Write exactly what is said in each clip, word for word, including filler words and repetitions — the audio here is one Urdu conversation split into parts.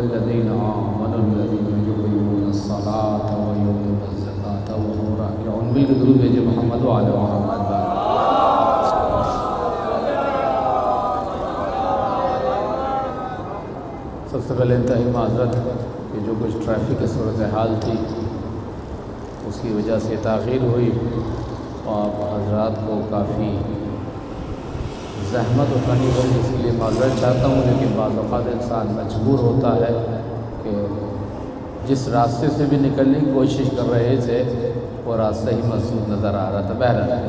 वल्लज़ीना आमनू अल्लज़ीना युक़ीमूना अस्सलाता व युतूना ज़काता व हुम राकिऊन। बिल्कुल दुरूद भेजे मोहम्मद व आले मोहम्मद। सबसे पहले इंतहाई माज़रत कि जो कुछ ट्रैफिक की सूरत हाल थी उसकी वजह से ताख़ीर हुई और आप हज़रात को काफ़ी ज़हमत उठानी पड़ी, इसलिए माज़रत चाहता हूँ। लेकिन बाज़ औक़ात इंसान मजबूर होता है कि जिस रास्ते से भी निकलने की कोशिश कर रहे थे वो रास्ता ही मसरूफ़ नज़र आ रहा था। बहरहाल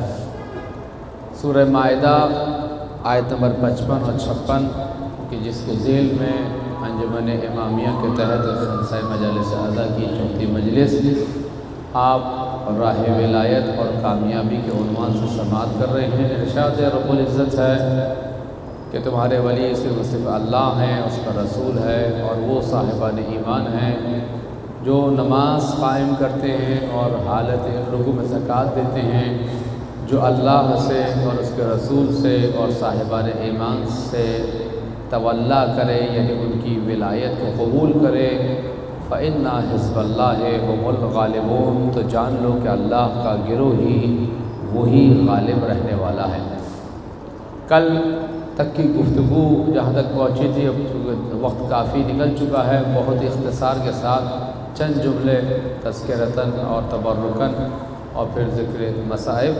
सूरह माइदा आयत नंबर पचपन और छप्पन कि जिसके ज़ेल में अंजुमन इमामिया के तहत खलसा मजालिस अज़ा की चौथी मजलिस आप राह विलायत और कामयाबी के उन्वान से समाअत कर रहे हैं। इरशाद रब्बुल इज़्ज़त है कि तुम्हारे वली सिर्फ़ सिर्फ़ अल्लाह हैं, उसका रसूल है और वो साहिबान ईमान हैं जो नमाज कायम करते हैं और हालत रुकू में ज़कात देते हैं, जो अल्लाह से और उसके रसूल से और साहिबान ईमान से तवल्ला करे, यानी उनकी विलायत को कबूल करे। फ़इन्ना हिज़्बल्लाहि हुमुल गालिबून, तो जान लो कि अल्लाह का गिरोह ही वही गालिब रहने वाला है। कल तक की गुफ्तगू जहाँ तक पहुँची थी, अब वक्त काफ़ी निकल चुका है। बहुत इख्तिसार के साथ चंद जुमले तज़किरतन और तबर्रुकन और फिर ज़िक्र मसाइब।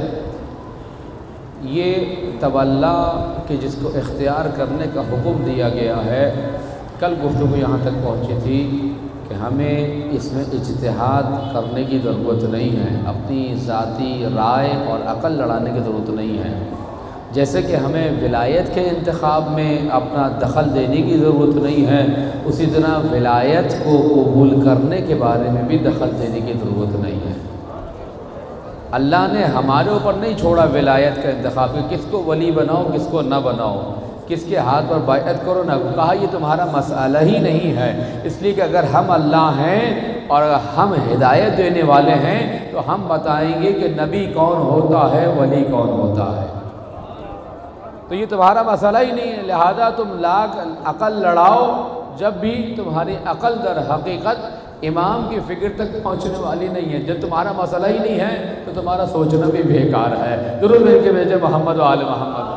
ये तवल्ला कि जिसको इख्तियार करने का हुक्म दिया गया है, कल गुफ्तगू यहाँ तक पहुँची थी कि हमें इसमें इज्तिहाद करने की ज़रूरत नहीं है, अपनी ज़ाती राय और अक़ल लड़ाने की ज़रूरत नहीं है। जैसे कि हमें विलायत के इंतखाब में अपना दखल देने की ज़रूरत नहीं है, उसी तरह विलायत को कबूल करने के बारे में भी दखल देने की ज़रूरत नहीं है। अल्लाह ने हमारे ऊपर नहीं छोड़ा विलायत का इंतखाब कि किसको वली बनाओ किसको न बनाओ, किसके हाथ पर बायअत करो ना। कहा ये तुम्हारा मसला ही नहीं है, इसलिए कि अगर हम अल्लाह हैं और हम हिदायत देने वाले हैं तो हम बताएंगे कि नबी कौन होता है, वली कौन होता है। तो ये तुम्हारा मसला ही नहीं है, लिहाजा तुम लाख अक़ल लड़ाओ जब भी तुम्हारी अक़ल दर हकीकत इमाम की फ़िक्र तक पहुँचने वाली नहीं है। जब तुम्हारा मसला ही नहीं है तो तुम्हारा सोचना भी बेकार है। दुरूद मिल के भेजे मोहम्मद व आले मोहम्मद।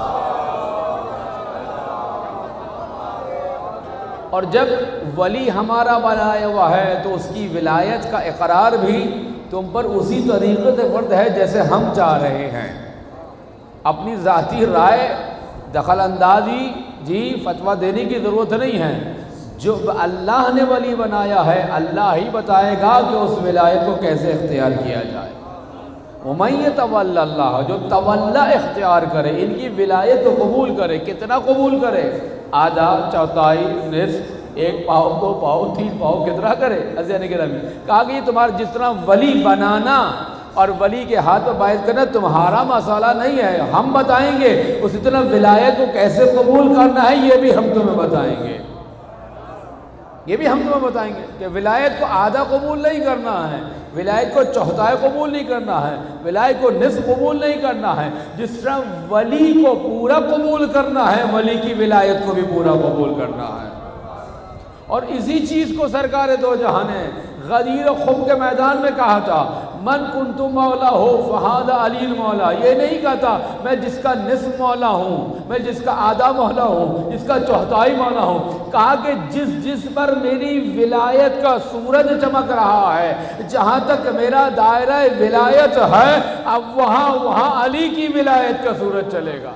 और जब वली हमारा बनाया हुआ है तो उसकी विलायत का इकरार भी तुम पर उसी तरीक़े से फ़र्ज़ है जैसे हम चाह रहे हैं। अपनी ज़ाती राय दखल अंदाज़ी जी फतवा देने की ज़रूरत नहीं है। जो अल्लाह ने वली बनाया है अल्लाह ही बताएगा कि उस विलायत को कैसे इख्तियार किया जाए। वमन यतवल्ला अल्लाह, जो तवल्ला इख्तियार करे, इनकी विलायत को कबूल करे। कितना कबूल करे? आधा, चौथाई, निस्फ, एक पाव, दो पाव, तीन पाव, कितना करे? अज़ीज़ान गिरामी, कहा कि तुम्हारा जिस तरह वली बनाना और वली के हाथ पर बायत करना तुम्हारा मसला नहीं है, हम बताएंगे। उसी तरह विलायत को कैसे कबूल करना है ये भी हम तुम्हें बताएंगे, ये भी हम तुम्हें बताएंगे कि विलायत को आधा कबूल नहीं करना है, विलायत को चौथाई कबूल नहीं करना है, विलायत को निस्फ कबूल नहीं करना है। जिस तरह वली को पूरा कबूल करना है, वली की विलायत को भी पूरा कबूल करना है। और इसी चीज़ को सरकार दो जहां ने गदीर खुब के मैदान में कहा था, मन कुंतु मौला हो फहादा अलील मौला। ये नहीं कहता मैं जिसका निस्फ मौला हूँ, मैं जिसका आधा मौला हूँ, जिसका चौथाई मौला हूँ। कहा कि जिस जिस पर मेरी विलायत का सूरज चमक रहा है, जहाँ तक मेरा दायरा विलायत है, अब वहाँ वहाँ अली की विलायत का सूरज चलेगा,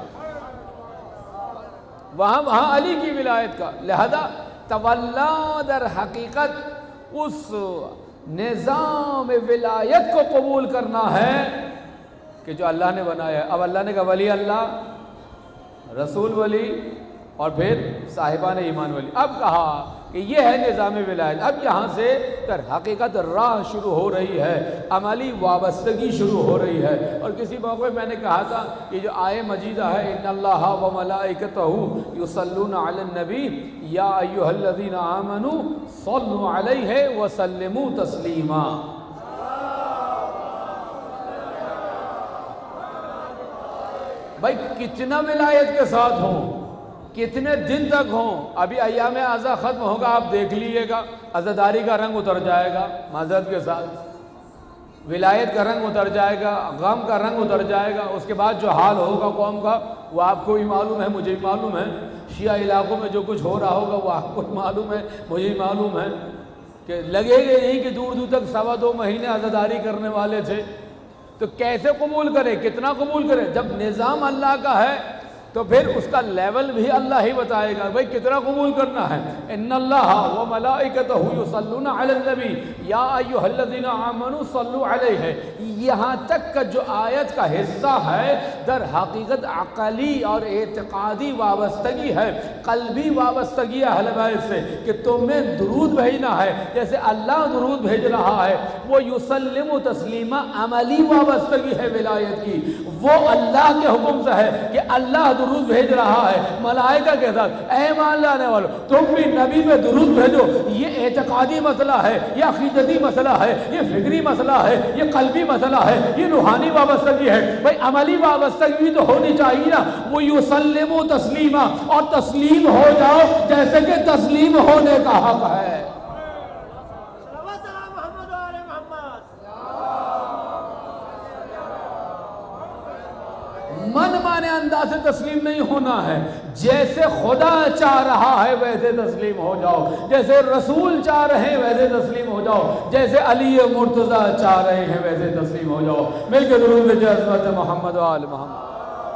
वहाँ वहाँ अली की विलायत का। लिहाजा तवल्ला दर हकीकत उस निज़ाम विलायत को कबूल करना है कि जो अल्लाह ने बनाया है। अब अल्लाह ने कहा वली अल्लाह, रसूल वली और फिर साहिबान ईमान वली। अब कहा कि ये है निज़ाम विलायत। अब यहाँ से दर हकीकत राह शुरू हो रही है, अमली वाबस्तगी शुरू हो रही है। और किसी मौके मैंने कहा था कि जो आय मजीदा है, इन्नल्लाह व मलाइकतहू युसल्लूना अलन नबी या अय्युहल्लज़ीना आमनू सल्लु अलैहि व सल्लिमू तस्लीमा। भाई कितना विलायत के साथ हों, کتنے دن تک ہوں، ابھی ایام عزا ختم ہوگا، آپ دیکھ لیجئے گا، عزاداری کا رنگ اتر جائے گا معذرت کے ساتھ، ولایت کا رنگ اتر جائے گا، غم کا رنگ اتر جائے گا، اس کے بعد جو حال ہوگا قوم کا وہ آپ کو بھی معلوم ہے، مجھے بھی معلوم ہے، شیعہ علاقوں میں جو کچھ ہو رہا ہوگا وہ آپ کو معلوم ہے، مجھے بھی معلوم ہے، کہ لگے گے نہیں کہ دور دور تک سوا دو مہینے عزاداری کرنے والے تھے، تو کیسے قبول کرے، کتنا قبول کرے؟ جب نظام اللہ کا ہے تو پھر اس کا لیول بھی اللہ ہی بتائے گا، بھئی کتنا قبول کرنا ہے۔ ان اللہ و ملائکتہ یصلون علی النبی یا ایھا الذین آمنوا صلوا علیہ، یہاں تک کا جو آیت کا حصہ ہے در حقیقت عقلی اور اعتقادی وابستگی ہے، قلبی وابستگی ہے اہل بیت سے، کہ تمہیں درود بھیجنا ہے جیسے اللہ درود بھیج رہا ہے، وہ یسلم تسلیمہ عملی وابستگی ہے ولایت کی، وہ اللہ کے حکم سے ہے کہ اللہ درود بھیج رہا ہے ملائکہ کے ساتھ، اے ایمان لانے والو تم بھی نبی پہ درود بھیجو، یہ اعتقادی مسئلہ ہے، یہ عقیدتی مسئلہ ہے، یہ فکری مسئلہ ہے، یہ قلبی مسئلہ ہے، یہ روحانی وابستگی ہے، بھئی عملی وابستگی تو ہونی چاہیے نا، وہ یسلم تسلیمہ، اور تسلیم ہو جاؤ جیسے کہ تسلیم ہونے کا حق ہے۔ من مانے انداز سے تسلیم نہیں ہونا ہے، جیسے خدا چاہ رہا ہے ویسے تسلیم ہو جاؤ، جیسے رسول چاہ رہے ہیں ویسے تسلیم ہو جاؤ، جیسے علی مرتضیٰ چاہ رہے ہیں ویسے تسلیم ہو جاؤ۔ مل کے درود بھیجیں عظمت محمد و آل محمد۔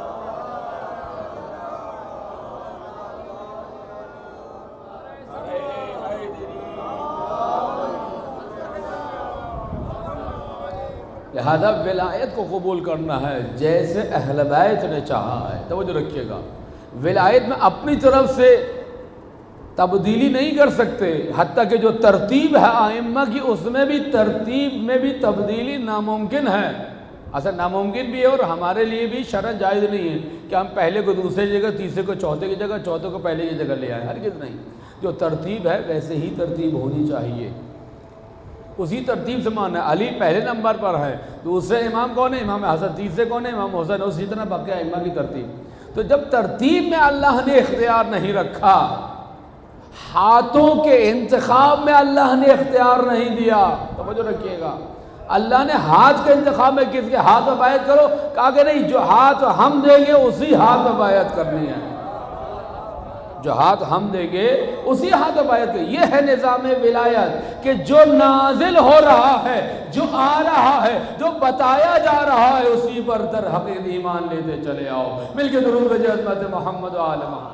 لہذا ولایت کو قبول کرنا ہے جیسے اہل بیت نے چاہا ہے، توجہ رکھیے گا، ولایت میں اپنی طرف سے تبدیلی نہیں کر سکتے، حتیٰ کہ جو ترتیب ہے ائمہ کی اس میں بھی ترتیب میں بھی تبدیلی ناممکن ہے، اصل ناممکن بھی ہے اور ہمارے لیے بھی شرعاً جائز نہیں ہے کہ ہم پہلے کو دوسرے جگہ، تیسرے کو چوتھے کی جگہ، چوتھے کو پہلے کی جگہ لے آئیں، ہرگز نہیں، جو ترتیب ہے ویسے ہی ترتیب ہونی چاہیے، اسی ترتیب سے ماننا ہے۔ علی پہلے نمبر پر ہے، دوسرے امام کون ہے؟ امام حسن، تیسرے کون ہے؟ امام حسین، اسی طرح باقی ائمہ کی ترتیب۔ تو جب ترتیب میں اللہ نے اختیار نہیں رکھا، ہاتھوں کے انتخاب میں اللہ نے اختیار نہیں دیا، توجہ رکھیے گا، اللہ نے ہاتھ کے انتخاب میں کس کے ہاتھ میں بیعت کرو، کہا کہ نہیں، جو ہاتھ ہم دیں گے اسی ہاتھ میں بیعت کرنی ہے، جو ہاتھ ہم دیں گے اسی ہاتھ میں بیعت کریں۔ یہ ہے نظام ولایت کہ جو نازل ہو رہا ہے، جو آ رہا ہے، جو بتایا جا رہا ہے، اسی پر در حقیقت ایمان لیتے چلے آؤ۔ مل کے درود بھیجیں عظمت محمد و آل محمد۔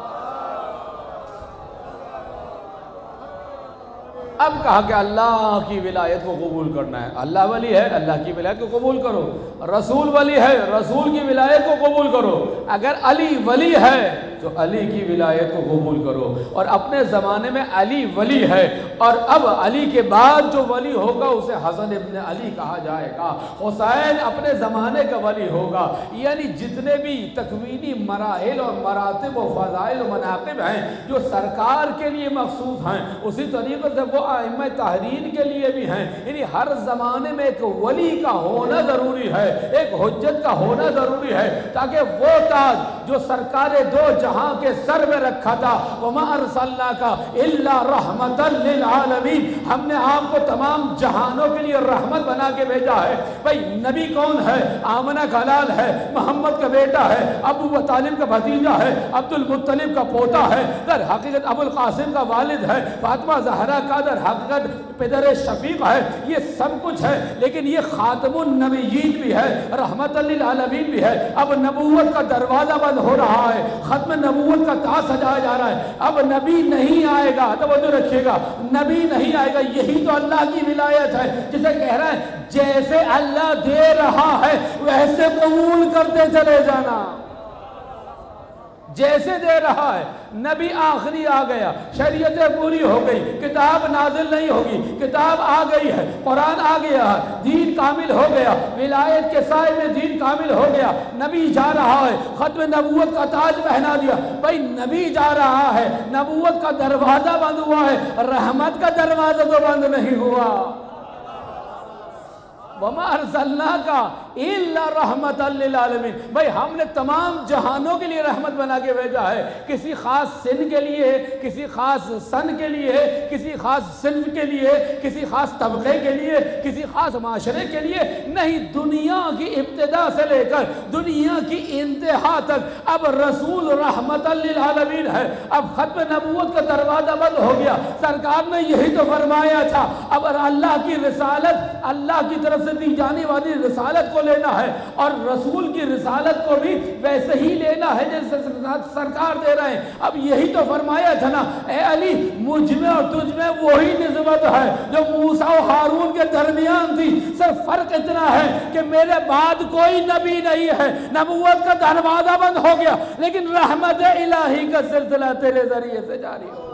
اب کہا کہ اللہ کی ولایت کو قبول کرنا ہے، اللہ ولی ہے، اللہ کی ولایت کو قبول کرو، رسول ولی ہے، رسول کی ولایت کو قبول کرو، اگر علی ولی ہے تو علی کی ولایت کو قبول کرو، اور اپنے زمانے میں علی ولی ہے، اور اب علی کے بعد جو ولی ہوگا اسے حسن ابن علی کہا جائے گا، حسین اپنے زمانے کا ولی ہوگا، یعنی جتنے بھی تکوینی مراحل اور مراتب و فضائل و مناقب ہیں جو سرکار کے لیے مخصوص ہیں، اسی طریقے سے وہ ائمہ تحریر کے لیے بھی ہیں، یعنی ہر زمانے میں ایک ولی کا ہونا ضروری ہے، ایک حجت کا ہونا ضروری ہے، تاکہ وہ تاج جو سرکار دو جہاں کے سر میں رکھا تھا، وَمَا أَرْسَلْنَاكَ إِلَّا رَحْمَةً لِلْعَالَمِينَ، ہم نے آپ کو تمام جہانوں کے لیے رحمت بنا کے بھیجا ہے۔ بھئی نبی کون ہے؟ آمنہ کا لال ہے، محمد کا بیٹا ہے، ابو طالب کا بھتیجا ہے، عبد المطلب کا پوتا ہے، در حقیقت ابو القاسم کا والد ہے، فاطمہ زہرا کا در حقیقت پدر شفیق ہے، یہ سب کچھ ہے، لیکن یہ خاتم النبیین بھی ہے، رحمت للعالمین بھی ہے۔ اب نبوت کا دروازہ بند ہو رہا ہے، ختم نبوت کا تاج سجایا جا رہا ہے، اب نبی نہیں آئے گا، توجہ رکھیے گا، نبی نہیں آئے گا، یہی تو اللہ کی ولایت ہے، جسے کہہ رہا ہے جیسے اللہ دے رہا ہے ویسے قبول کرتے چلے جانا، جیسے دے رہا ہے۔ نبی آخری آ گیا، شریعتیں پوری ہو گئی، کتاب نازل نہیں ہوگی، کتاب آ گئی ہے، قرآن آ گیا ہے، دین کامل ہو گیا، ولایت کے سائے میں دین کامل ہو گیا، نبی جا رہا ہے، ختم نبوت کا تاج پہنا دیا۔ بھئی نبی جا رہا ہے، نبوت کا دروازہ بند ہوا ہے، رحمت کا دروازہ تو بند نہیں ہوا۔ وَمَا أَرْسَلْنَاكَ इल्ला रहमतल लिल आलमीन, भाई हमने तमाम जहानों के लिए रहमत बना के भेजा है। किसी खास सिन के लिए है, किसी खास सन के लिए है, किसी खास सिन्फ के लिए, किसी खास तबके के लिए, किसी खास माशरे के लिए नहीं, दुनिया की इब्तिदा से लेकर दुनिया की इंतहा तक अब रसूल रहमतल लिल आलमीन है। अब खत्म नबूवत का दरवाजा बंद हो गया। सरकार ने यही तो फरमाया था, अब अल्लाह की रिसालत, अल्लाह की तरफ से दी जाने वाली रिसालत को लेना है और रसूल की रिसालत को भी वैसे ही लेना है जैसे सरकार दे रहे हैं। अब यही तो फरमाया था ना, ए अली मुझ में और तुझ में वही निस्बत है जो मूसा और हारून के दरमियान थी, सिर्फ फर्क इतना है कि मेरे बाद कोई नबी नहीं है, नबूवत का दरवाजा बंद हो गया, लेकिन रहमत इलाही का सिलसिला तेरे जरिए से जारी हो।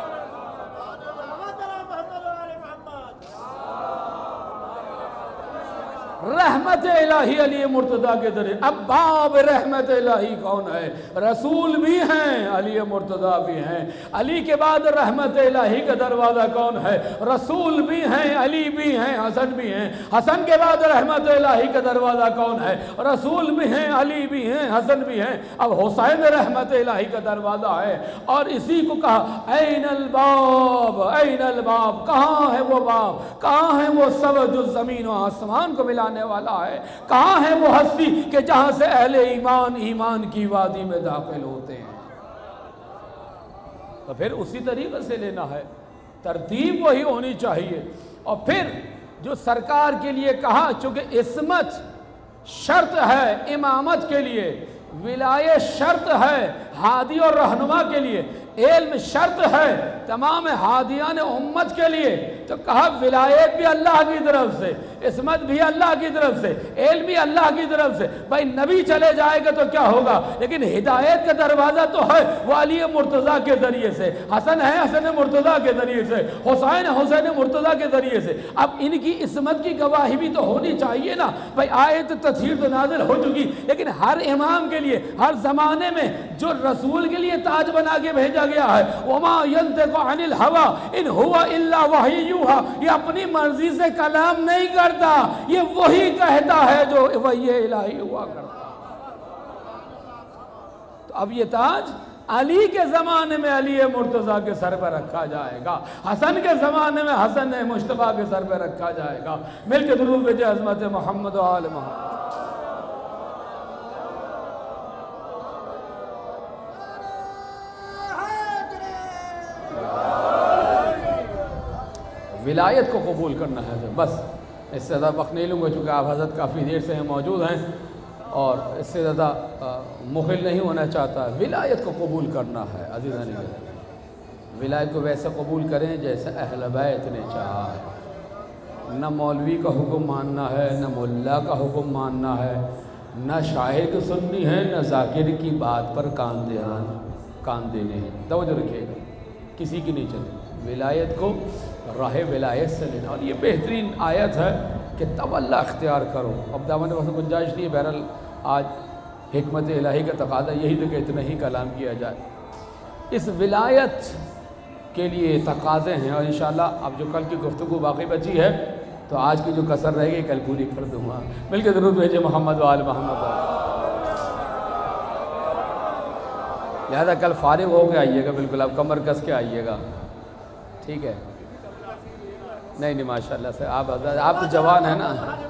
रहमत इलाही अली मुर्तदा के जरिए। अब बाब रहमत इलाही कौन है? रसूल भी हैं, अली मुर्तदा भी हैं। अली के बाद रहमत इलाही का दरवाज़ा कौन है? रसूल भी हैं, अली भी हैं, हसन भी हैं। हसन के बाद रहमत इलाही का दरवाज़ा कौन है? रसूल भी हैं, अली भी हैं, हसन भी हैं। अब हुसैन रहमत इलाही का दरवाज़ा है और इसी को कहा ऐनल बाब, ऐनल बाब, कहाँ है वो बाब, कहाँ है वो सब जो ज़मीन और आसमान को मिलाने वाला है, कहाँ है वो हस्ती कि जहां से अहले ईमान ईमान की वादी में दाखिल होते हैं। तो फिर उसी तरीके से लेना है, तरतीब वही होनी चाहिए। और फिर जो सरकार के लिए कहा, चूंकि इस्मत शर्त है इमामत के लिए, विलायत शर्त है हादी और रहनुमा के लिए, इल्म शर्त है तमाम हादियान उम्मत के लिए, तो कहा विलायत भी अल्लाह की तरफ से, इस्मत भी अल्लाह की तरफ से, इल्म भी अल्लाह की तरफ से। भाई नबी चले जाएगा तो क्या होगा, लेकिन हिदायत का दरवाज़ा तो है वो अली मुर्तज़ा के ज़रिए से, हसन है हसन मुर्तज़ा के ज़रिए से, हुसैन है हुसैन मुर्तज़ा के ज़रिए से। अब इनकी इस्मत की गवाही भी तो होनी चाहिए ना। भाई आयत तस्हीर तो नाज़िल हो चुकी, लेकिन हर इमाम के लिए हर ज़माने में जो रसूल के लिए ताज बना के भेजा गया है, वमा यंतिक़ु अनिल हवा इन हुवा इल्ला वही यूहा, ये अपनी मर्जी से कलाम नहीं करता, ये वही कहता है जो वही इलाही हुआ करता। तो अब ये ताज अली के ज़माने में अली मुर्तज़ा के सर पर रखा जाएगा, हसन के ज़माने में हसन मुश्तबा के सर पर रखा जाएगा। मिलके दुरूद भेजे अज़मत मोहम्मद व आल मोहम्मद। विलायत को कबूल करना है। तो बस इससे ज़्यादा वक्त नहीं लूँगा चूँकि आप हज़रत काफ़ी देर से हैं मौजूद हैं और इससे ज़्यादा मुखिल नहीं होना चाहता। विलायत को कबूल करना है अज़ीज़ान गिरामी, विलायत को वैसे कबूल करें जैसे अहल बैत ने चाहा है। न मौलवी का हुक्म मानना है, न मुल्ला का हुक्म मानना है, न शायर की सुननी है, न ज़ाकिर की बात पर कान देना कान देने हैं। तवज्जो रखिएगा, किसी की नहीं चले, विलायत को राह विलायत से लेना। और ये बेहतरीन आयत है कि तवल्ला अख्तियार करो। अब दामन वैसे गुंजाइश नहीं है, बहरहाल आज हिकमत इलाही का तकादा यही तो कि इतना ही कलाम किया जाए। इस विलायत के लिए तकाज़े हैं और इंशाअल्लाह अब जो कल की गुफ्तगू बाकी बची है तो आज की जो कसर रहेगी कल पूरी कर दूँगा। मिलकर दुरूद भेजे मोहम्मद व आल मोहम्मद। लिहाजा कल फारिग हो के आइएगा, बिल्कुल आप कमर कस के आइएगा, ठीक है? नहीं नहीं माशाल्लाह से आप आप तो जवान है ना,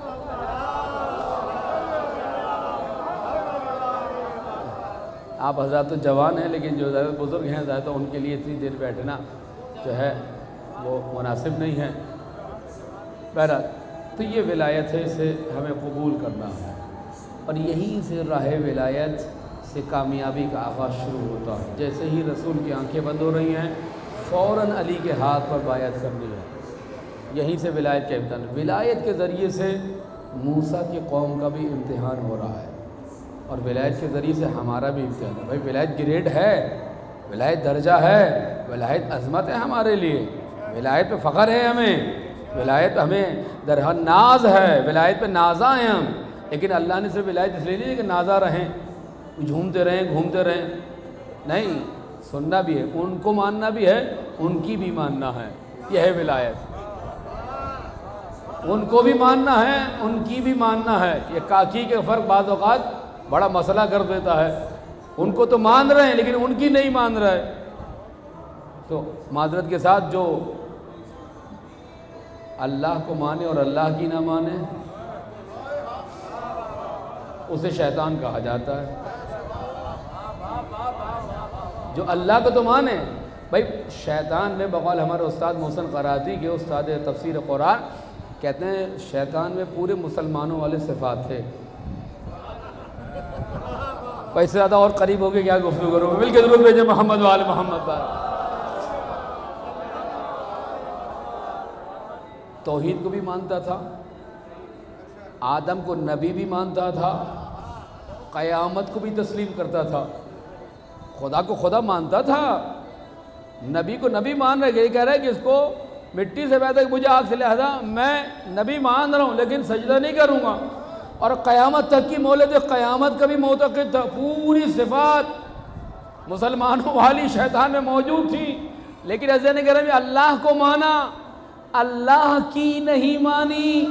आप हज़रात तो जवान हैं, लेकिन जो ज़्यादा बुज़ुर्ग हैं ज़्यादा उनके लिए इतनी देर बैठना जो है वो मुनासिब नहीं है। बहरहाल तो ये विलायत है, इसे हमें कबूल करना है और यहीं से राह विलायत से कामयाबी का आगाज़ शुरू होता है। जैसे ही रसूल की आंखें बंद हो रही हैं फ़ौरन अली के हाथ पर बायत करनी है, यहीं से विलायत का इम्तिहान। विलायत के ज़रिए से मूसा की कौम का भी इम्तिहान हो रहा है और विलायत के ज़रिए से हमारा भी इम्तिहान है। भाई विलायत ग्रेड है, विलायत दर्जा है, विलायत अज़मत है हमारे लिए, विलायत पे फ़ख्र है हमें, विलायत हमें दरहा नाज है, विलायत पे नाजा हैं हम। लेकिन अल्लाह ने सिर्फ विलायत इसलिए नहीं कि नाजा रहें, झूमते रहें घूमते रहें, नहीं, सुनना भी है, उनको मानना भी है, उनकी भी मानना है। यह है विलायत। ان کو بھی ماننا ہے، ان کی بھی ماننا ہے. یہ کاکی کے فرق بعض اوقات بڑا مسئلہ کر دیتا ہے. ان کو تو مان رہے ہیں لیکن ان کی نہیں مان رہے. تو معذرت کے ساتھ جو اللہ کو مانے اور اللہ کی نہ مانے اسے شیطان کہا جاتا ہے. جو اللہ کو تو مانے، بھائی شیطان میں بقول ہمارے استاد محسن قراتی کے استاد تفسیر قرآن کہتے ہیں شیطان میں پورے مسلمانوں والے صفات تھے. اس سے زیادہ اور قریب ہو گئے کیا گفتگو کروں مل کے درود بھیجیں محمد وآل محمد پر. توحید کو بھی مانتا تھا، آدم کو نبی بھی مانتا تھا، قیامت کو بھی تسلیم کرتا تھا، خدا کو خدا مانتا تھا، نبی کو نبی مان رہے. یہ کہہ رہا ہے کہ اس کو مٹی سے پیدا مجھے آگ سے لہذا میں نبی مان رہا ہوں لیکن سجدہ نہیں کروں گا. اور قیامت تک کی مولد قیامت کا بھی معتقد تھا. پوری صفات مسلمانوں والی شیطان میں موجود تھی. لیکن ایسے نہیں کہہ رہے ہیں اللہ کو مانا، اللہ کی نہیں مانی.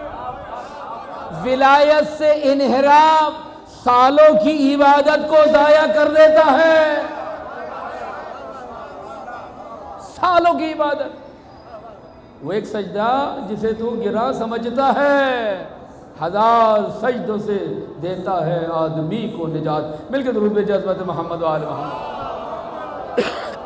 ولایت سے انحراف سالوں کی عبادت کو ضائع کر دیتا ہے. سالوں کی عبادت. وہ ایک سجدہ جسے تو گرا سمجھتا ہے ہزار سجدوں سے دیتا ہے آدمی کو نجات. مل کے درود بھیجیں عظمت محمد و آل محمد.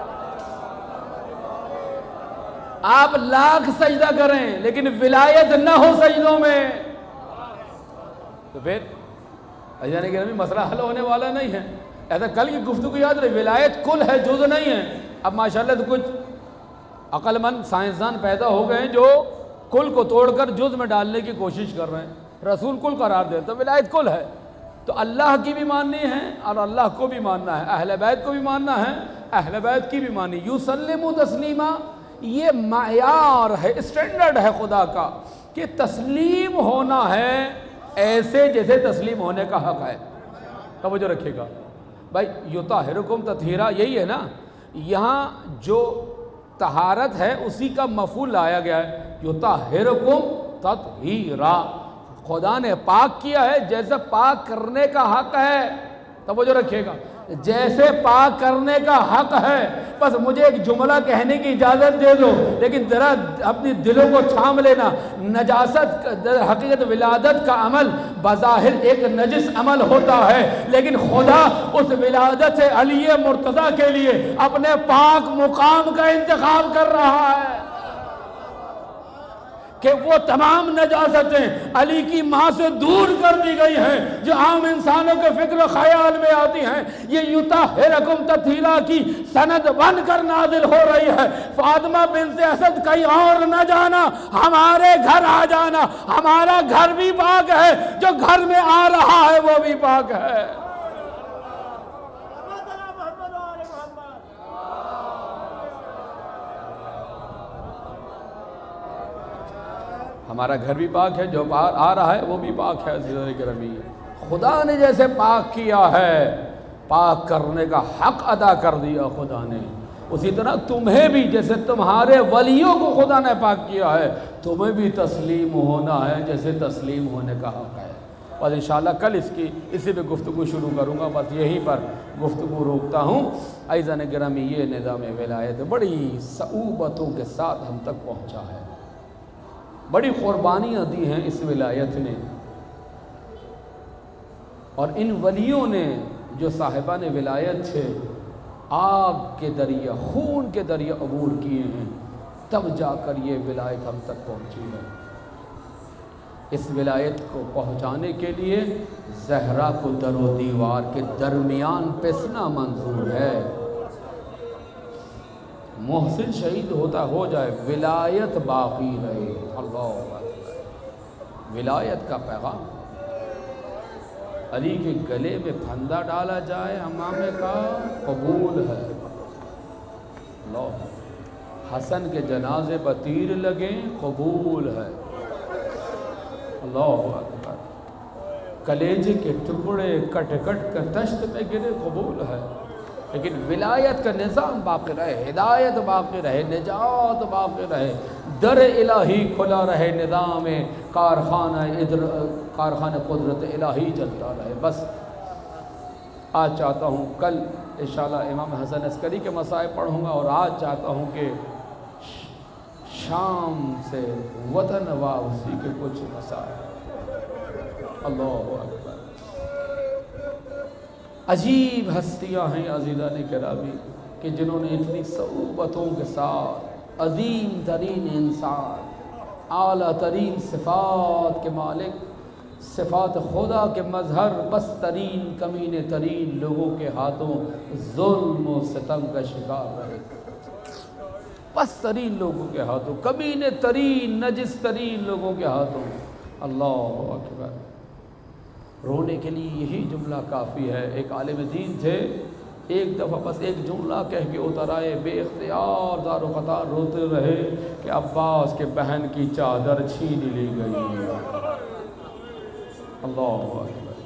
آپ لاکھ سجدہ کریں لیکن ولایت نہ ہو سجدوں میں تو پھر یعنی کہ مسئلہ حل ہونے والا نہیں ہے. ایسا کل کی گفتگو یاد رہے، ولایت کل ہے جز نہیں ہے. اب ماشاءاللہ تو کچھ عقل مند سائنسدان پیدا ہو گئے ہیں جو کل کو توڑ کر جز میں ڈالنے کی کوشش کر رہے ہیں. رسول کل قرار دے تو ولایت کل ہے. تو اللہ کی بھی ماننی ہے اور اللہ کو بھی ماننا ہے، اہل بیت کو بھی ماننا ہے، اہل بیت کی بھی ماننی. یسلم تسلیما یہ معیار ہے، اسٹینڈرڈ ہے خدا کا کہ تسلیم ہونا ہے ایسے جیسے تسلیم ہونے کا حق ہے. توجہ رکھیے گا بھائی. یطہرکم تطہیرا یہی ہے نا. یہاں جو طہارت ہے اسی کا مفعول لایا گیا ہے. یطہرکم تطہیرا خدا نے پاک کیا ہے جیسے پاک کرنے کا حق ہے. توجہ رکھیے گا جیسے پاک کرنے کا حق ہے. بس مجھے ایک جملہ کہنے کی اجازت دے دو لیکن ذرا اپنی دلوں کو تھام لینا. نجاست حقیقت ولادت کا عمل بظاہر ایک نجس عمل ہوتا ہے لیکن خدا اس ولادت علی مرتضیٰ کے لیے اپنے پاک مقام کا انتخاب کر رہا ہے کہ وہ تمام نجاستیں علی کی ماں سے دور کر دی گئی ہیں جو عام انسانوں کے فکر و خیال میں آتی ہیں. یہ یطہرکم تطہیرا کی سند بن کر نازل ہو رہی ہے. فاطمہ بنت اسد کہیں اور نہ جانا، ہمارے گھر آ جانا. ہمارا گھر بھی پاک ہے، جو گھر میں آ رہا ہے وہ بھی پاک ہے. ہمارا گھر بھی پاک ہے، جو آ رہا ہے وہ بھی پاک ہے. عزیزان گرامی خدا نے جیسے پاک کیا ہے، پاک کرنے کا حق ادا کر دیا خدا نے، اسی طرح تمہیں بھی جیسے تمہارے ولیوں کو خدا نے پاک کیا ہے تمہیں بھی تسلیم ہونا ہے جیسے تسلیم ہونے کا حق ہے. اور انشاءاللہ کل اس کی اسی پہ گفتگو شروع کروں گا. بس یہیں پر گفتگو روکتا ہوں. عزیزان گرامی یہ نظام ولایت بڑی صعوبتوں کے ساتھ ہم تک پہنچا ہے. بڑی قربانیاں دی ہیں اس ولایت نے، اور ان ولیوں نے جو صاحبان ولایت تھے آگ کے دریا، خون کے دریا عبور کیے ہیں، تب جا کر یہ ولایت ہم تک پہنچی ہے. اس ولایت کو پہنچانے کے لیے زہرا کو در و دیوار کے درمیان پسنا منظور ہے. محسن شہید ہوتا ہو جائے ولایت باقی رہے. اللہ اکبر. ولایت کا پیغام علی کے گلے میں پھندا ڈالا جائے امامے کا قبول ہے. اللہ. حسن کے جنازے پر تیر لگیں قبول ہے. اللہ اکبر. کلیجے کے ٹکڑے کٹ کٹ کر تشت میں گرے قبول ہے. لیکن ولایت کا نظام باقی رہے، ہدایت باقی رہے، نجات باقی رہے، در الہی کھلا رہے، نظام کارخانہ ادر کارخانہ قدرت الہی چلتا رہے۔ بس آج چاہتا ہوں، کل انشاءاللہ امام حسن عسکری کے مسائل پڑھوں گا، اور آج چاہتا ہوں کہ شام سے وطن واپسی کے کچھ مسائل۔ اللہ اکبر، عجیب ہستیاں ہیں عزیزان کرامی کہ جنہوں نے اتنی صعوبتوں کے ساتھ عظیم ترین انسان، اعلیٰ ترین صفات کے مالک، صفات خدا کے مظہر، بس ترین کمینے ترین لوگوں کے ہاتھوں ظلم و ستم کا شکار رہے، بس ترین لوگوں کے ہاتھوں، کمینے ترین نجس ترین لوگوں کے ہاتھوں۔ اللہ اکبر، رونے کے لیے یہی جملہ کافی ہے۔ ایک عالم دین تھے، ایک دفعہ بس ایک جملہ کہہ کے اتر آئے، بے اختیار دار و قطار روتے رہے کہ عباس کے بہن کی چادر چھین لی گئی۔ اللہ اکبر،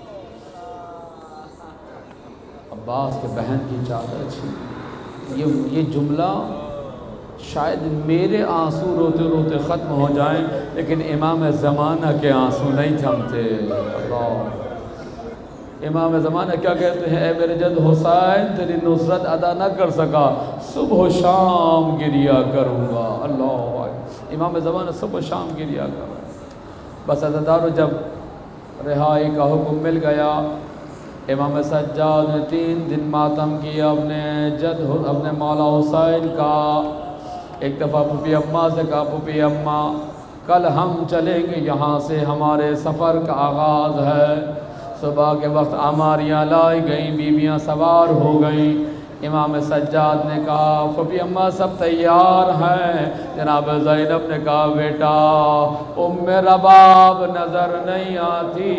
عباس کے بہن کی چادر چھین، یہ یہ جملہ شاید میرے آنسو روتے روتے ختم ہو جائیں، لیکن امام زمانہ کے آنسو نہیں تھمتے۔ اللہ، امام زمانہ کیا کہتے ہیں؟ اے میرے جد حسین، تیری نصرت ادا نہ کر سکا، صبح و شام گریا کروں گا۔ اللہ، امام زمانہ صبح و شام گریا کر رہا ہے۔ بس عزادارو، جب رہائی کا حکم مل گیا، امام سجاد نے تین دن ماتم کیا اپنے جد اپنے مولا حسین کا۔ ایک دفعہ پھوپھی اماں سے کہا، پھوپھی اماں، کل ہم چلیں گے یہاں سے، ہمارے سفر کا آغاز ہے۔ صبح کے وقت عماریاں لائی گئیں، بیویاں سوار ہو گئیں۔ امام سجاد نے کہا، پھوپھی اماں سب تیار ہیں؟ جناب زینب نے کہا، بیٹا ام رباب نظر نہیں آتی۔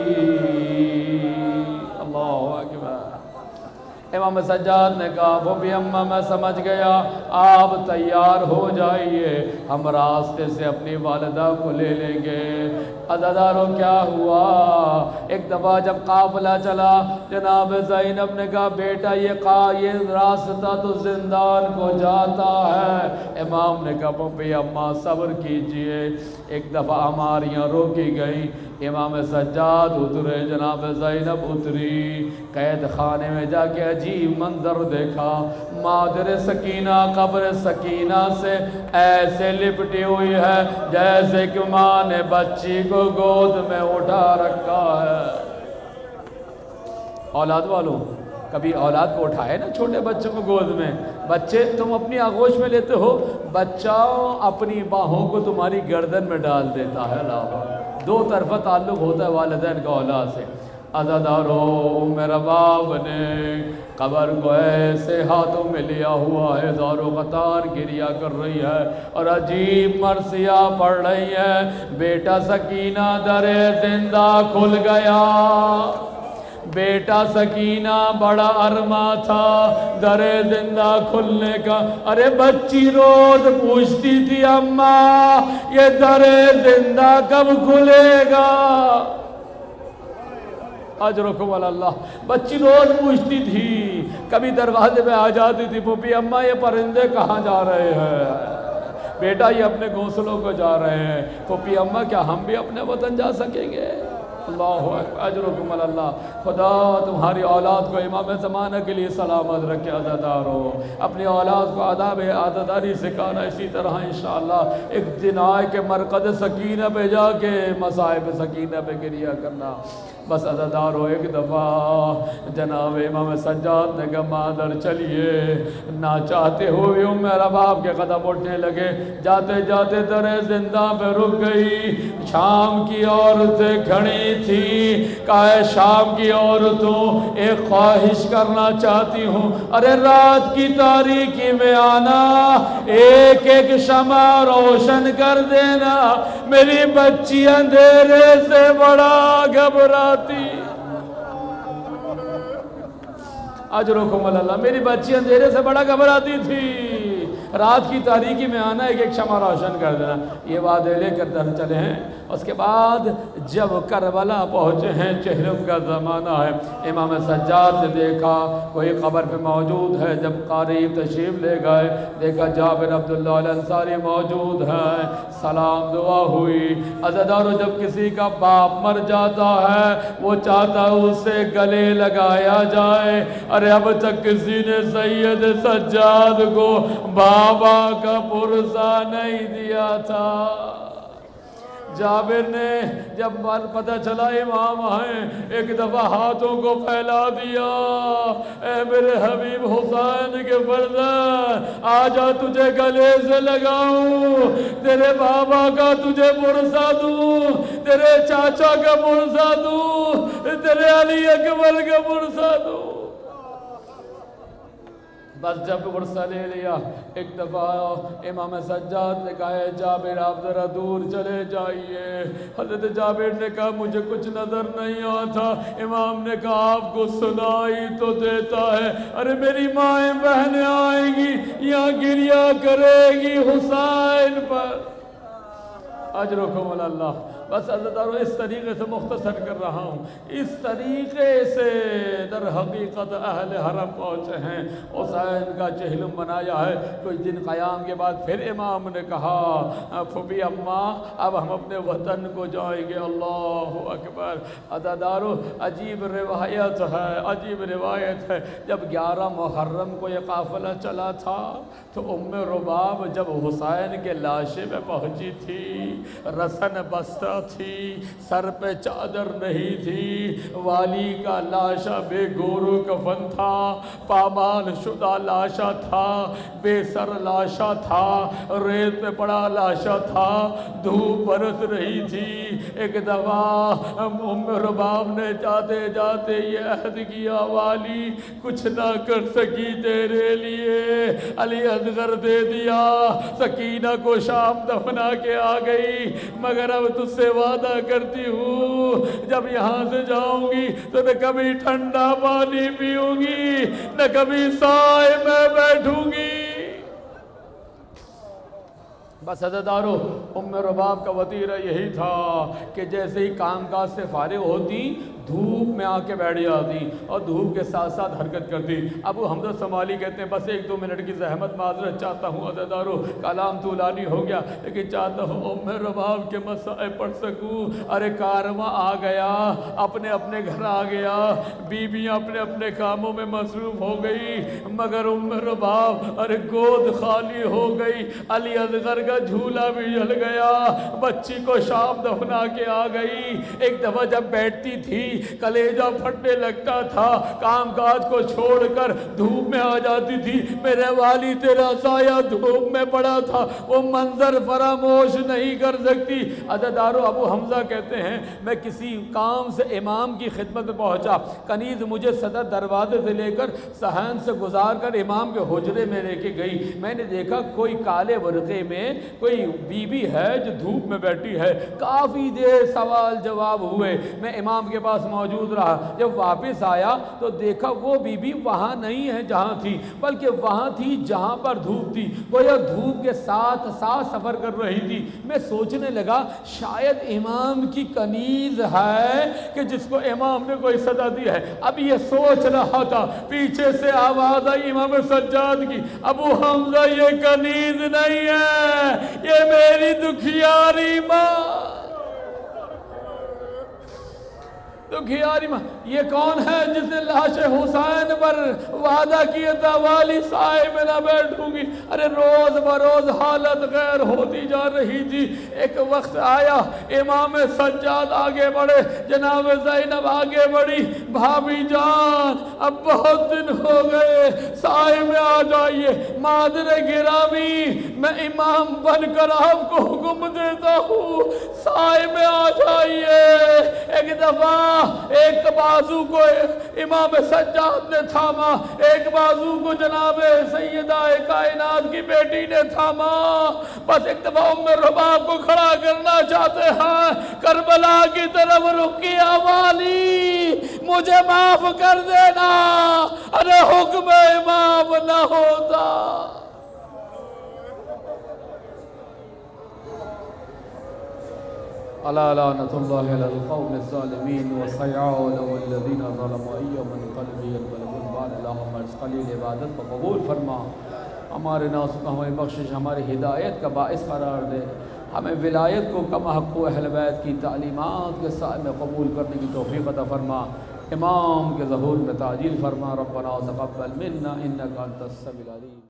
اللہ اکبر، امام سجاد نے کہا، پھوپھی اماں میں سمجھ گیا، آپ تیار ہو جائیے، ہم راستے سے اپنی والدہ کو لے لیں گے۔ عزادارو، کیا ہوا؟ ایک دفعہ جب قافلہ چلا، جناب زینب نے کہا، بیٹا یہ قا یہ راستہ تو زندان کو جاتا ہے۔ امام نے کہا، پھوپھی اماں صبر کیجئے۔ ایک دفعہ ہماریاں روکی گئیں، امام سجاد اترے، جناب زینب اتری، قید خانے میں جا کے عجیب منظر دیکھا، مادر سکینہ قبر سکینہ سے ایسے لپٹی ہوئی ہے جیسے کہ ماں نے بچی کو گود میں اٹھا رکھا ہے۔ اولاد والوں، کبھی اولاد کو اٹھائے نا چھوٹے بچوں کو گود میں؟ بچے تم اپنی آغوش میں لیتے ہو، بچہ اپنی باہوں کو تمہاری گردن میں ڈال دیتا ہے۔ لاوا دو طرفہ تعلق ہوتا ہے والدین کا اولاد سے۔ عزادارو، ام رباب نے قبر کو ایسے ہاتھوں میں لیا ہوا ہے، زار و قطار گریا کر رہی ہے اور عجیب مرثیہ پڑھ رہی ہے، بیٹا سکینہ در زندہ کھل گیا۔ بیٹا سکینہ بڑا ارما تھا در زندہ کھلنے کا۔ ارے بچی روز پوچھتی تھی، اماں یہ در زندہ کب کھلے گا؟ اجرکم اللہ، بچی روز پوچھتی تھی، کبھی دروازے پہ آ جاتی تھی، پھوپھی اماں یہ پرندے کہاں جا رہے ہیں؟ بیٹا یہ اپنے گھونسلوں کو جا رہے ہیں۔ پھوپھی اماں کیا ہم بھی اپنے وطن جا سکیں گے؟ اللہ اجرکم اللہ، خدا تمہاری اولاد کو امام زمانہ کے لیے سلامت رکھے۔ عزادارو، اپنی اولاد کو آداب عزاداری سکھانا، اسی طرح انشاءاللہ ایک دن آئے کہ مرقد سکینہ پہ جا کے مصائب سکینہ پہ گریا کرنا۔ بس عزادارو، ایک دفعہ جناب امام سجاد نے کہا، مادر چلیے، نہ چاہتے ہوئے ام رباب کے قدم اٹھنے لگے، جاتے جاتے در زندہ پہ رک گئی۔ شام کی عورتیں کھڑی تھی، کہا شام کی عورتوں ایک خواہش کرنا چاہتی ہوں، ارے رات کی تاریکی میں آنا، ایک ایک شمع روشن کر دینا، میری بچی اندھیرے سے بڑا گھبراتی۔ اجرکم اللہ، میری بچی اندھیرے سے بڑا گھبراتی تھی، رات کی تاریکی میں آنا، ایک ایک شمع روشن کر دینا۔ یہ وعدے لے کر در چلے ہیں اس کے بعد جب کربلا پہنچے ہیں، چہلم کا زمانہ ہے، امام سجاد نے دیکھا کوئی قبر پہ موجود ہے، جب قریب تشریف لے گئے دیکھا جابر عبداللہ الانصاری موجود ہیں، سلام دعا ہوئی۔ عزیزانو جب کسی کا باپ مر جاتا ہے وہ چاہتا ہے اسے گلے لگایا جائے، ارے اب تک کسی نے سید سجاد کو بابا کا پرسہ نہیں دیا تھا۔ جابر نے جب پتہ چلا امام ہیں، ایک دفعہ ہاتھوں کو پھیلا دیا، اے میرے حبیب حسین کے فرزند آجا تجھے گلے سے لگاؤں، تیرے بابا کا تجھے پرسہ دوں، تیرے چاچا کا پرسہ دوں، تیرے علی اکبر کا پرسہ دوں۔ بس جب پرسہ لے لیا، ایک دفعہ امام سجاد نے کہا ہے جابر آپ ذرا دور چلے جائیے۔ حضرت جابر نے کہا مجھے کچھ نظر نہیں آتا۔ امام نے کہا آپ کو سنائی تو دیتا ہے، ارے میری مائیں بہنیں آئیں گی، یہاں گریہ کرے گی حسین پر، اجرکم اللہ۔ بس عزیزانو اس طریقے سے مختصر کر رہا ہوں، اس طریقے سے در حقیقت اہل حرم پہنچے ہیں، حسین کا چہلم بنایا ہے۔ کچھ دن قیام کے بعد پھر امام نے کہا پھوپھی اماں اب ہم اپنے وطن کو جائیں گے۔ اللہ اکبر۔ عزیزانو عجیب روایت ہے، عجیب روایت ہے، جب گیارہ محرم کو یہ قافلہ چلا تھا تو ام رباب جب حسین کے لاشے میں پہنچی تھی، رسن بستہ تھی، سر پہ چادر نہیں تھی، والی کا لاشا بے گور و کفن تھا، پامال شدہ لاشا تھا، بے سر لاشا تھا، ریت پہ پڑا لاشا تھا، دھوپ برس رہی تھی۔ ایک دفعہ ام رباب نے جاتے جاتے یہ عہد کیا والی کچھ نہ کر سکی تیرے لیے، علی اصغر دے دیا، سکینہ کو شام دفنا کے آ گئی، مگر اب تجھ سے وعدہ کرتی ہوں جب یہاں سے جاؤں گی تو نہ کبھی ٹھنڈا پانی پیوں گی، نہ کبھی سائے میں بیٹھوں گی۔ بس عزیزانو ام رباب کا وطیرہ یہی تھا کہ جیسے ہی کام کاج سے فارغ ہوتی دھوپ میں آ کے بیٹھ جاتی اور دھوپ کے ساتھ ساتھ حرکت کرتی۔ ابو حمزہ سمالی کہتے ہیں بس ایک دو منٹ کی زحمت معذرت چاہتا ہوں عزیزانو، کلام طولانی ہو گیا لیکن چاہتا ہوں ام رباب کے مسائل پڑھ سکوں۔ ارے کارواں آ گیا، اپنے اپنے گھر آ گیا، بیویاں اپنے اپنے کاموں میں مصروف ہو گئی، مگر ام رباب ارے گود خالی ہو گئی، علی اصغر کا جھولا بھی جل گیا، بچی کو شام دفنا کے آ گئی۔ ایک دفعہ جب بیٹھتی تھی کلیجہ پھٹنے لگتا تھا، کام کاج کو چھوڑ کر دھوپ میں آ جاتی تھی، میرے والی تیرا سایہ دھوپ میں پڑا تھا، وہ منظر فراموش نہیں کر سکتی۔ عزیزانو ابو حمزہ کہتے ہیں میں کسی کام سے امام کی خدمت میں پہنچا، کنیز مجھے صدر دروازے سے لے کر صحن سے گزار کر امام کے حجرے میں لے کے گئی، میں نے دیکھا کوئی کالے ورقے میں کوئی بی بی ہے جو دھوپ میں بیٹھی ہے، کافی دیر سوال جواب ہوئے، میں امام کے پاس موجود رہا، جب واپس آیا تو دیکھا وہ بی بی وہاں نہیں ہے جہاں تھی، بلکہ وہاں تھی جہاں پر دھوپ تھی، وہ یہ دھوپ کے ساتھ ساتھ سفر کر رہی تھی۔ میں سوچنے لگا شاید امام کی کنیز ہے کہ جس کو امام نے کوئی صدا دی ہے۔ اب یہ سوچ رہا تھا، پیچھے سے آواز آئی امام سجاد کی، ابو حمزہ یہ کنیز نہیں ہے، یہ میری دکھیاری ماں، دکھیاری ماں۔ یہ کون ہے جس نے لاش حسین پر وعدہ کیا تھا والی سائے میں نہ بیٹھوں گی؟ ارے روز بروز حالت غیر ہوتی جا رہی تھی۔ ایک وقت آیا امام سجاد آگے بڑھے، جناب زینب آگے بڑھی، بھابی جان اب بہت دن ہو گئے، سائے میں آ جائیے، مادر گرامی میں امام بن کر آپ کو حکم دیتا ہوں سائے میں آ جائیے۔ ایک دفعہ ایک بازو کو امام سجاد نے تھاما، ایک بازو کو جناب سیدہ کائنات کی بیٹی نے تھاما، بس ایک دفعہ ام رباب کو کھڑا کرنا چاہتے ہیں، کربلا کی طرف رکیا والی مجھے معاف کر دینا، ارے حکم امام نہ ہوتا۔ अला लानतुल्लाहि अलल क़ौमिज़ ज़ालिमीन व सयअलमु अल्लज़ीना ज़लमू अय्युम मुनक़लिबिन यन्क़लिबून बाद अल्लाहुम्मा इस्क़लील इबादत को कबूल फरमा, हमारे नास को हमें बख्शिश, हमारी हिदायत का बाइस करार दे, हमें विलायत को कम हक़ अहल बैत की तालीमात के साथ में कबूल करने की तौफ़ीक़ अता फ़रमा, इमाम के ज़हूर में ताजील फ़रमा। रब्बना तक़ब्बल मिन्ना इन्नका अंतस समीउल अलीम।